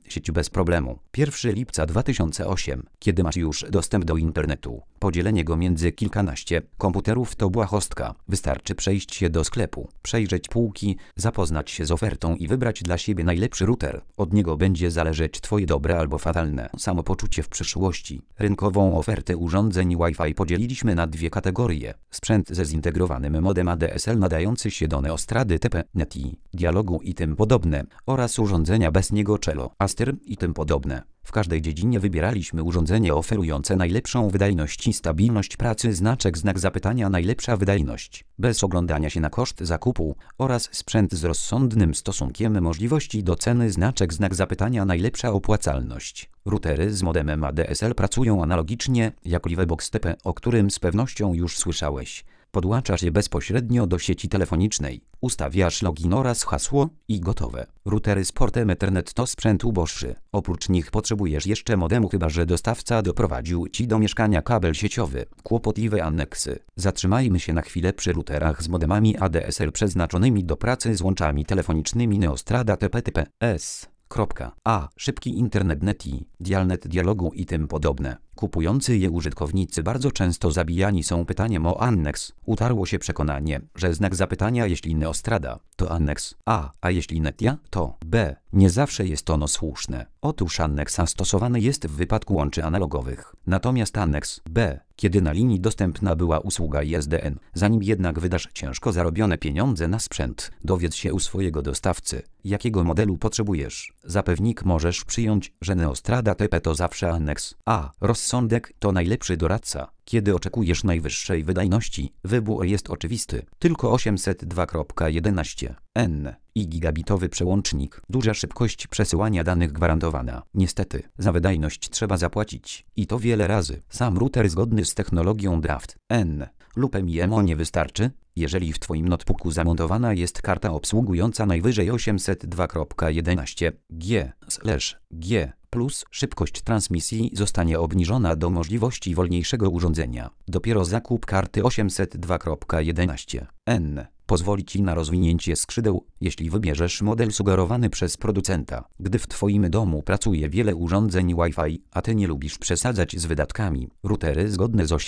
sieć bez problemu. 1 lipca 2008. Kiedy masz już dostęp do internetu, podzielenie go między kilkanaście komputerów to błahostka. Wystarczy przejść się do sklepu, przejrzeć półki, zapoznać się z ofertą i wybrać dla siebie najlepszy router. Od niego będzie zależeć Twoje dobre albo fatalne samopoczucie w przyszłości. Rynkową ofertę urządzeń Wi-Fi podzieliliśmy na dwie kategorie. Sprzęt ze zintegrowanym modem ADSL nadający się do Neostrady TP, NET-I, Dialogu i tym podobne oraz urządzenia bez niego Cello, Aster i tym podobne. W każdej dziedzinie wybieraliśmy urządzenie oferujące najlepszą wydajność i stabilność pracy, znak zapytania najlepsza wydajność, bez oglądania się na koszt zakupu oraz sprzęt z rozsądnym stosunkiem możliwości do ceny, znak zapytania najlepsza opłacalność. Routery z modemem ADSL pracują analogicznie jak Livebox TP, o którym z pewnością już słyszałeś. Podłączasz je bezpośrednio do sieci telefonicznej, ustawiasz login oraz hasło i gotowe. Routery z portem Ethernet to sprzęt uboższy. Oprócz nich potrzebujesz jeszcze modemu, chyba że dostawca doprowadził Ci do mieszkania kabel sieciowy. Kłopotliwe aneksy. Zatrzymajmy się na chwilę przy routerach z modemami ADSL przeznaczonymi do pracy z łączami telefonicznymi Neostrada TP/TP-S. Szybki internet NET-I, Dialnet Dialogu i tym podobne. Kupujący je użytkownicy bardzo często zabijani są pytaniem o aneks. Utarło się przekonanie, że znak zapytania jeśli Neostrada to aneks a jeśli NET-IA to B. Nie zawsze jest ono słuszne. Otóż aneks A stosowany jest w wypadku łączy analogowych. Natomiast aneks B, kiedy na linii dostępna była usługa ISDN. Zanim jednak wydasz ciężko zarobione pieniądze na sprzęt, dowiedz się u swojego dostawcy, jakiego modelu potrzebujesz. Za pewnik możesz przyjąć, że Neostrada TP to zawsze aneks A. Rozsądek to najlepszy doradca. Kiedy oczekujesz najwyższej wydajności, wybór jest oczywisty. Tylko 802.11n i gigabitowy przełącznik. Duża szybkość przesyłania danych gwarantowana. Niestety, za wydajność trzeba zapłacić. I to wiele razy. Sam router zgodny z technologią Draft-N lub MIMO nie wystarczy, jeżeli w Twoim notebooku zamontowana jest karta obsługująca najwyżej 802.11g/g. Plus szybkość transmisji zostanie obniżona do możliwości wolniejszego urządzenia. Dopiero zakup karty 802.11n pozwoli Ci na rozwinięcie skrzydeł, jeśli wybierzesz model sugerowany przez producenta. Gdy w Twoim domu pracuje wiele urządzeń Wi-Fi, a Ty nie lubisz przesadzać z wydatkami, routery zgodne z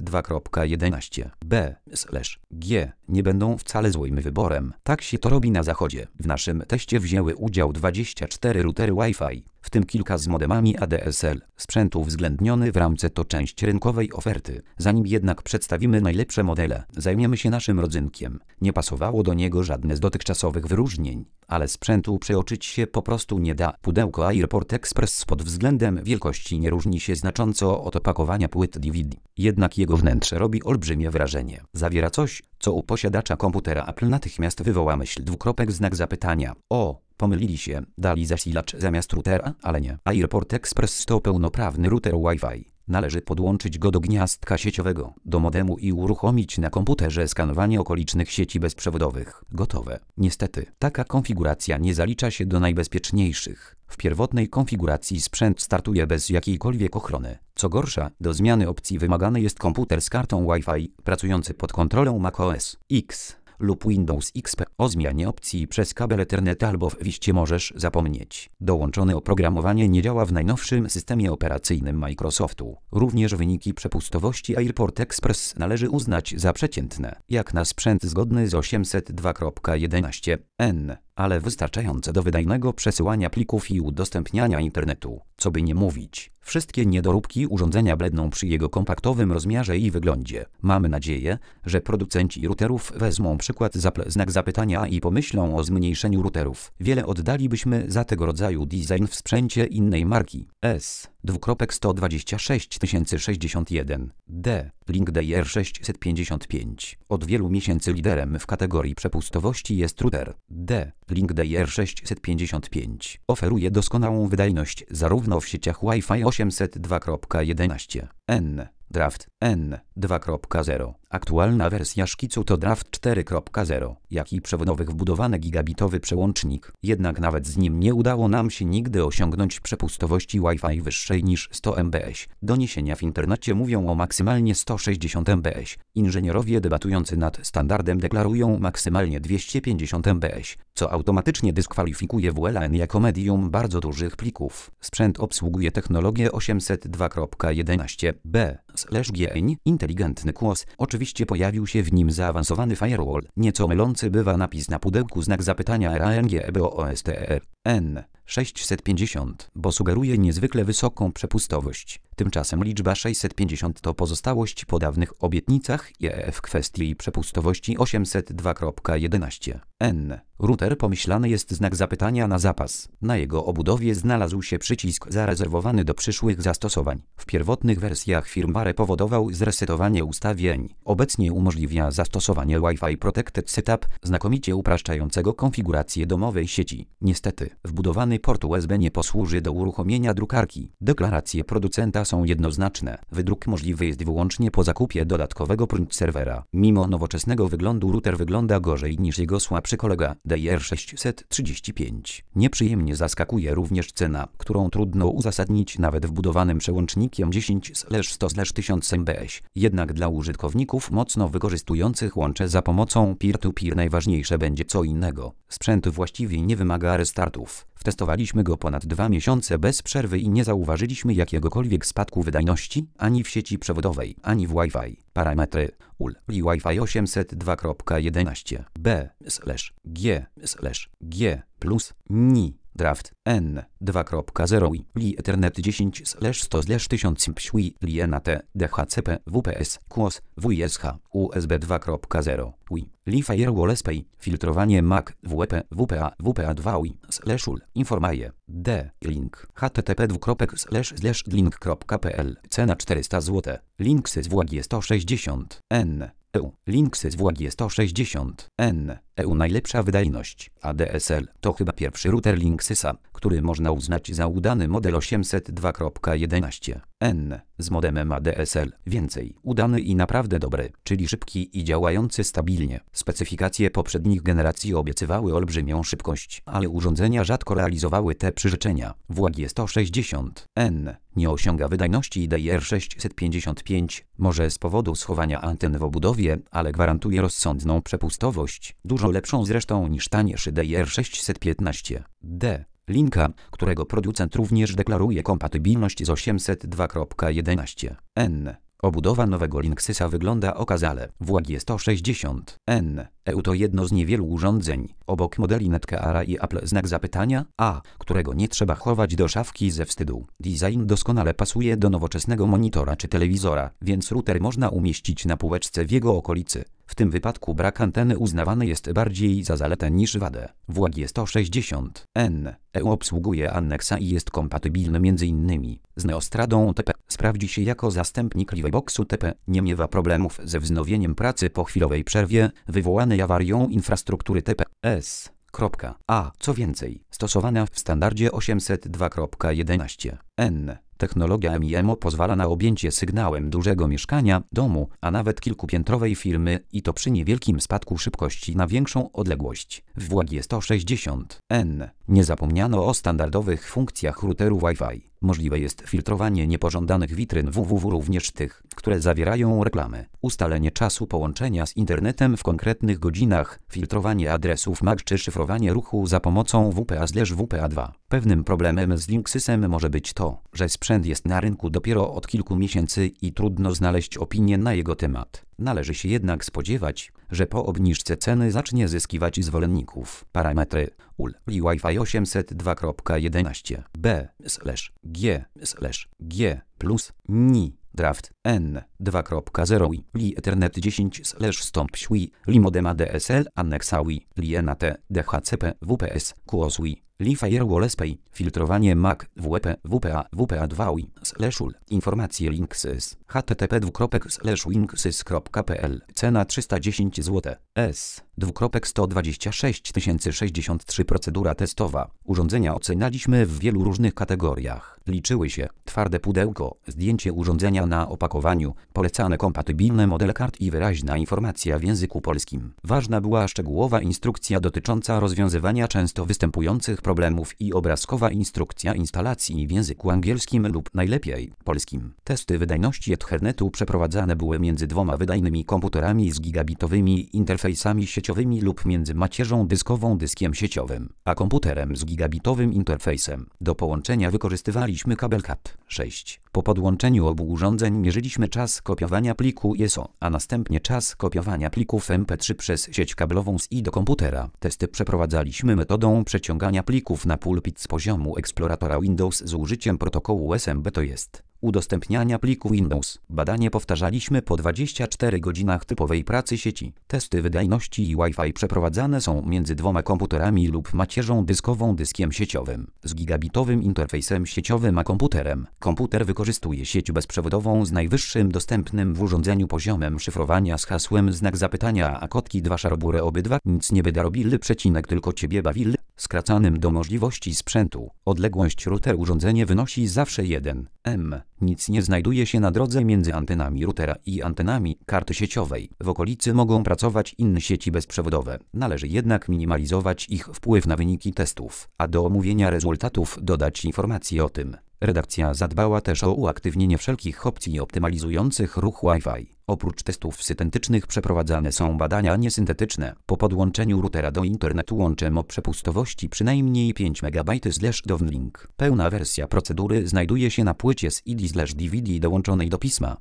802.11b/g nie będą wcale złym wyborem. Tak się to robi na zachodzie. W naszym teście wzięły udział 24 routery Wi-Fi, w tym kilka z modemami ADSL. Sprzęt uwzględniony w ramce to część rynkowej oferty. Zanim jednak przedstawimy najlepsze modele, zajmiemy się naszym rodzynkiem. Nie pasowało do niego żadne z dotychczasowych wyróżnień, ale sprzętu przeoczyć się po prostu nie da. Pudełko Airport Express pod względem wielkości nie różni się znacząco od opakowania płyt DVD. Jednak jego wnętrze robi olbrzymie wrażenie. Zawiera coś, co u posiadacza komputera Apple natychmiast wywoła myśl znak zapytania. Pomylili się, dali zasilacz zamiast routera, ale nie. Airport Express to pełnoprawny router Wi-Fi. Należy podłączyć go do gniazdka sieciowego, do modemu i uruchomić na komputerze skanowanie okolicznych sieci bezprzewodowych. Gotowe. Niestety, taka konfiguracja nie zalicza się do najbezpieczniejszych. W pierwotnej konfiguracji sprzęt startuje bez jakiejkolwiek ochrony. Co gorsza, do zmiany opcji wymagany jest komputer z kartą Wi-Fi, pracujący pod kontrolą macOS X lub Windows XP. O zmianie opcji przez kabel Ethernet albo w wiście możesz zapomnieć. Dołączone oprogramowanie nie działa w najnowszym systemie operacyjnym Microsoftu. Również wyniki przepustowości Airport Express należy uznać za przeciętne, jak na sprzęt zgodny z 802.11n, ale wystarczające do wydajnego przesyłania plików i udostępniania internetu. Co by nie mówić, wszystkie niedoróbki urządzenia bledną przy jego kompaktowym rozmiarze i wyglądzie. Mamy nadzieję, że producenci routerów wezmą przykład z Apple znak zapytania i pomyślą o zmniejszeniu routerów. Wiele oddalibyśmy za tego rodzaju design w sprzęcie innej marki. S2.126061D Link DR655. Od wielu miesięcy liderem w kategorii przepustowości jest router D. Link DR655. Oferuje doskonałą wydajność zarówno w sieciach Wi-Fi 802.11n, Draft N 2.0. Aktualna wersja szkicu to Draft 4.0, jak i przewodowych wbudowany gigabitowy przełącznik. Jednak nawet z nim nie udało nam się nigdy osiągnąć przepustowości Wi-Fi wyższej niż 100 mbps. Doniesienia w internecie mówią o maksymalnie 160 mbps. Inżynierowie debatujący nad standardem deklarują maksymalnie 250 mbps, co automatycznie dyskwalifikuje WLAN jako medium bardzo dużych plików. Sprzęt obsługuje technologię 802.11b/GN, inteligentny QoS. Oczywiście pojawił się w nim zaawansowany firewall. Nieco mylący bywa napis na pudełku znak zapytania RANGBOOSTRN 650, bo sugeruje niezwykle wysoką przepustowość. Tymczasem liczba 650 to pozostałość po dawnych obietnicach IEF w kwestii przepustowości 802.11n. Router pomyślany jest znak zapytania na zapas. Na jego obudowie znalazł się przycisk zarezerwowany do przyszłych zastosowań. W pierwotnych wersjach firmware powodował zresetowanie ustawień. Obecnie umożliwia zastosowanie Wi-Fi Protected Setup, znakomicie upraszczającego konfigurację domowej sieci. Niestety, wbudowany port USB nie posłuży do uruchomienia drukarki. Deklaracje producenta są jednoznaczne. Wydruk możliwy jest wyłącznie po zakupie dodatkowego print serwera. Mimo nowoczesnego wyglądu router wygląda gorzej niż jego słabszy kolega DR635. Nieprzyjemnie zaskakuje również cena, którą trudno uzasadnić nawet wbudowanym przełącznikiem 10/100/1000 mbps. Jednak dla użytkowników mocno wykorzystujących łącze za pomocą peer-to-peer najważniejsze będzie co innego. Sprzęt właściwie nie wymaga restartów. Testowaliśmy go ponad 2 miesiące bez przerwy i nie zauważyliśmy jakiegokolwiek spadku wydajności ani w sieci przewodowej, ani w Wi-Fi. Parametry UL Wi-Fi 802.11b/G/G plus NI Draft N 2.0 Li Ethernet 10/100/1000 PSWI Li NAT DHCP WPS QoS WISH USB 2.0 Wi Li Firewall SP filtrowanie MAC WP WPA WPA2 WI/UL Informaje D link http://link.pl cena 400 zł Linksys WG 160 N EU Linksys WG 160 N EU najlepsza wydajność ADSL to chyba pierwszy router Linksysa, który można uznać za udany model 802.11n z modemem ADSL. Więcej, udany i naprawdę dobry, czyli szybki i działający stabilnie. Specyfikacje poprzednich generacji obiecywały olbrzymią szybkość, ale urządzenia rzadko realizowały te przyrzeczenia. WG 160n nie osiąga wydajności DR655, może z powodu schowania anten w obudowie, ale gwarantuje rozsądną przepustowość, dużo lepszą zresztą niż taniejszy DR615D. Linka, którego producent również deklaruje kompatybilność z 802.11n. Obudowa nowego Linksysa wygląda okazale. WG 160n EU to jedno z niewielu urządzeń, obok modeli Netgeara i Apple znak zapytania, którego nie trzeba chować do szafki ze wstydu. Design doskonale pasuje do nowoczesnego monitora czy telewizora, więc router można umieścić na półeczce w jego okolicy. W tym wypadku brak anteny uznawany jest bardziej za zaletę niż wadę. WG 160n EU obsługuje Annexa i jest kompatybilny m.in. z Neostradą TP. Sprawdzi się jako zastępnik Liveboxu TP. Nie miewa problemów ze wznowieniem pracy po chwilowej przerwie wywołanej awarią infrastruktury TPS. Co więcej, stosowana w standardzie 802.11n. Technologia MIMO pozwala na objęcie sygnałem dużego mieszkania, domu, a nawet kilkupiętrowej firmy i to przy niewielkim spadku szybkości na większą odległość. W WG 160n nie zapomniano o standardowych funkcjach routeru Wi-Fi. Możliwe jest filtrowanie niepożądanych witryn www, również tych, które zawierają reklamy. Ustalenie czasu połączenia z internetem w konkretnych godzinach, filtrowanie adresów MAC czy szyfrowanie ruchu za pomocą WPA/WPA2. Pewnym problemem z Linksysem może być to, że sprzęt jest na rynku dopiero od kilku miesięcy i trudno znaleźć opinię na jego temat. Należy się jednak spodziewać, że po obniżce ceny zacznie zyskiwać zwolenników. Parametry UL Wi-Fi 802.11b/G/G plus NI Draft N 2.0 Li Ethernet 10/100 PSWI Li modem ADSL Annexa Li NAT DHCP WPS QoS Li Firewall SP, filtrowanie MAC, WP, WPA, WPA2 /UL, informacje linksys, http://linksys.pl, cena 310 zł, S, 126 063 procedura testowa, urządzenia ocenialiśmy w wielu różnych kategoriach, liczyły się, twarde pudełko, zdjęcie urządzenia na opakowaniu, polecane kompatybilne modele kart i wyraźna informacja w języku polskim. Ważna była szczegółowa instrukcja dotycząca rozwiązywania często występujących problemów i obrazkowa instrukcja instalacji w języku angielskim lub najlepiej polskim. Testy wydajności Ethernetu przeprowadzane były między dwoma wydajnymi komputerami z gigabitowymi interfejsami sieciowymi lub między macierzą dyskową dyskiem sieciowym, a komputerem z gigabitowym interfejsem. Do połączenia wykorzystywaliśmy kabel Cat6. Po podłączeniu obu urządzeń mierzyliśmy czas kopiowania pliku ISO, a następnie czas kopiowania plików MP3 przez sieć kablową z i do komputera. Testy przeprowadzaliśmy metodą przeciągania plików na pulpit z poziomu eksploratora Windows z użyciem protokołu SMB, to jest udostępniania pliku Windows. Badanie powtarzaliśmy po 24 godzinach typowej pracy sieci. Testy wydajności i Wi-Fi przeprowadzane są między dwoma komputerami lub macierzą dyskową dyskiem sieciowym z gigabitowym interfejsem sieciowym a komputerem. Komputer wykorzystuje sieć bezprzewodową z najwyższym dostępnym w urządzeniu poziomem szyfrowania z hasłem znak zapytania a kotki 2 szarobury obydwa nic nie będę robili tylko ciebie bawili, skracanym do możliwości sprzętu. Odległość router urządzenie wynosi zawsze 1 m. Nic nie znajduje się na drodze między antenami routera i antenami karty sieciowej. W okolicy mogą pracować inne sieci bezprzewodowe. Należy jednak minimalizować ich wpływ na wyniki testów, a do omówienia rezultatów dodać informacje o tym. Redakcja zadbała też o uaktywnienie wszelkich opcji optymalizujących ruch Wi-Fi. Oprócz testów synthetycznych przeprowadzane są badania niesyntetyczne. Po podłączeniu routera do internetu łączem o przepustowości przynajmniej 5 MB/downlink. Pełna wersja procedury znajduje się na płycie z CD/DVD dołączonej do pisma.